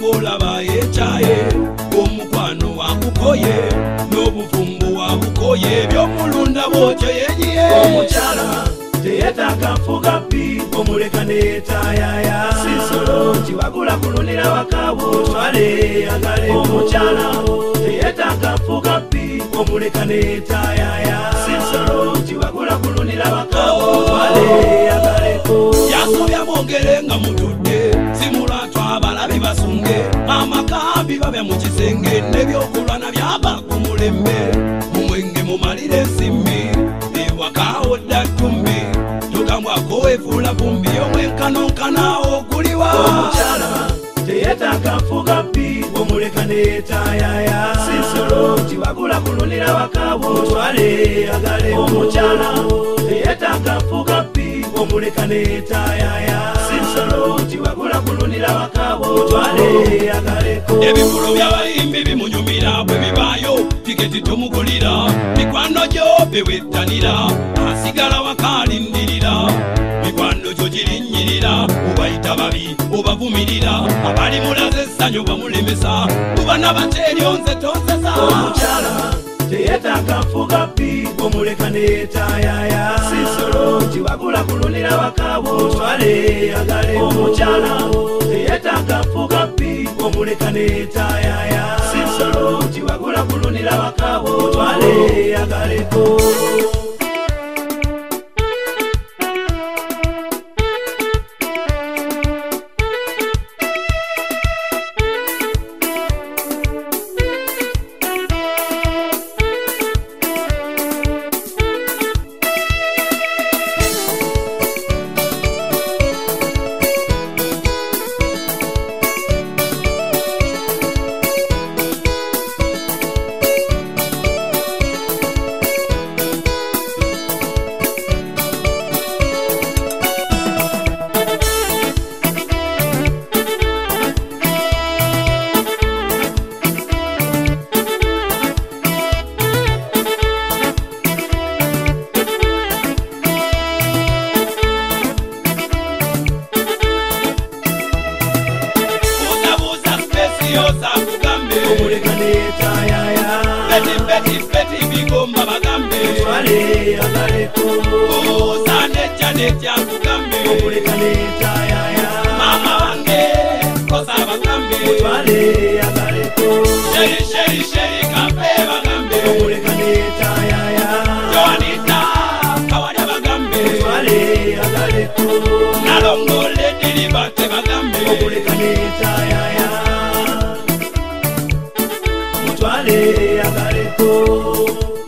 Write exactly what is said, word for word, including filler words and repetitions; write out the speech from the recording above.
olaba yechaye omukwano wakukoye n'obufumbo wakukoye by'omulunda bwotyo yenyiye omukyala teyetaaga nfuga pi omuleka neetayaya sisolo tiwagula kulunira wakabo twale yagale omukyala teyetaaga nfuga pi omuleka neetayaya sisolo tiwagula kulunira wakabo twale yagaleko yasobya mwongere nga mutudde simulatwa abalabi basunge amakambi babya mu kisenge n'ebyokulwana byaba ku mulembe mumwenge mumalire ensimbi ewakawo ddatumbi tugambwako efuula vumbi omwenkanonkana okuliwa omukyala teyetaaga nfuga pi omuleka neetayaya sisolo tiwagula kulunira wakabo twale yagale omukyala teyetaaga nfuga pi omuleka neetayaya sisolo tiwagula kulunira wakabo twale yagaleko ebivulo by'abayimbi bimunyumira bwe bibaayo tiketi tomugulira mikwano gyo bewettanira asigala wakalindirira mikwano gyo girinnyirira obayita babi obavumirira abali mulaze essanyu bamulemesa kubana bateeryo nze tonsesa omukyala teyetaaga nfuga pi omuleka neetayaya sisolo tiwagula kulunira wakabo twale yagale omukyala teyetaaga nfuga pi omuleka neetayaya sisolo tiwagula kulunira wakabo twale yagaleko omuleka neetayaya beti beti beti bigomba bagambe twale yagaleko osanejja nejja kugambe omuleka neetayaya mama wange kosa bagambe twale yagaleko sheri sheri sheri kafe bagambe omuleka neetayaya joanita kawalya bagambe twale yagaleko nalongole diribate bagambe omuleka neetayaya mutwale yagaleko